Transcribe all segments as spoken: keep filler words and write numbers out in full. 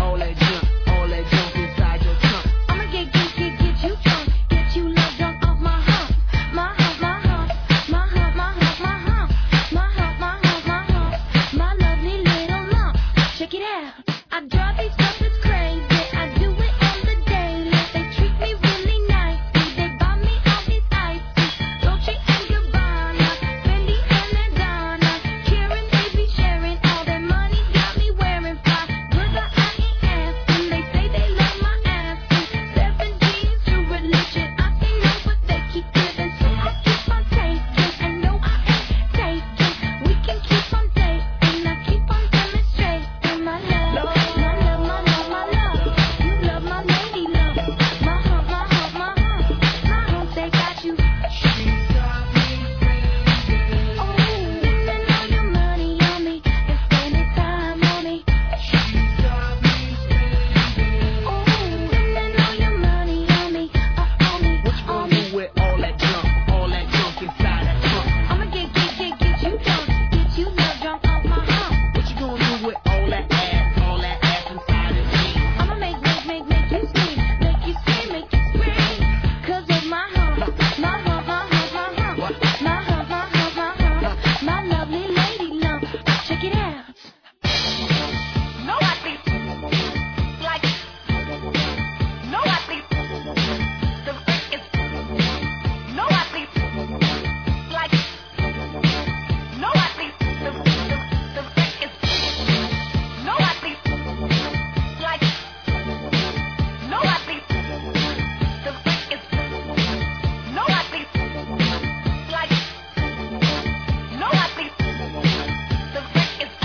all that junk, all that junk inside your trunk. I'ma get, get, get, get you drunk, get you love drunk off my hump, my hump, my hump, my hump, my hump, my hump, my hump, my hump, my hump, my lovely little lump. Check it out. I drive these stuff is crazy. I do it on the daily. They treat me really nicely. They buy me all these ices, Dolce and Gabbana, Fendi and Madonna. Karen, they be sharing all their money, got me wearing fly. Good, but I ain't asking. They say they love my ass. Seven G's to religion. I say no, but they keep giving, so I keep on taking. And no, I ain't taking. We can keep on dating. I keep on demonstrating my love. My love, my love, my love. You love my lady love. My hump, my hump, my hump. My hump, they got you. She got me crazy. Oh, spending all your money on me and spending time on me. She got me crazy. Oh, spending all your money on me, uh, on me, What you on gonna me. do with all that junk, all that junk inside that trunk? I'ma get, get, get, get you drunk, get you love drunk off my hump. What you gonna do with all that ass, all that ass inside that jeans? I'ma make, make, make, make you scream, make you scream, make you scream. 'Cause of my hump, my hump, my hump, my hump, my hump, my hump, my hump, my lovely lady lump. Check it out. No, I think like no, I think the freak is no, I think like no, I think the the the freak is no, I think like no, I think the freak is no, I think like no, I think the freak is.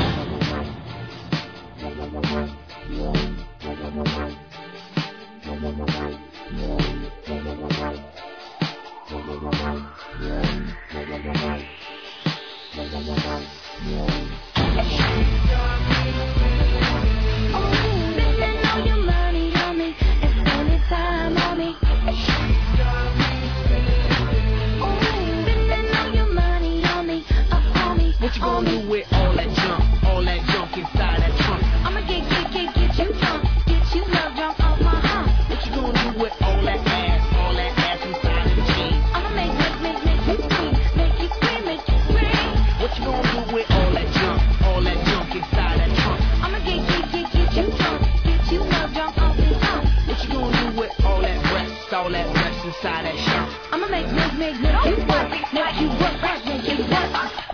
Oh, spending all your money on me and spending time on me. Oh, spending all your money on me, up on me, What you on gonna me. do with all that junk, all that junk inside that trunk? I'ma get, get, get, get you drunk, get you love drunk off my hump. What you gonna do with all that ass, all that ass inside the jeans? I'ma make, make, make, make you scream, make you scream, make you scream. What you gonna do with all that junk, all that junk inside that trunk? I'ma get, get, get, get you drunk, get you love drunk off this hump. What you gonna do with all that breasts, all that breasts inside that shirt? I'ma make, make, make, make you work, make you work, make you work.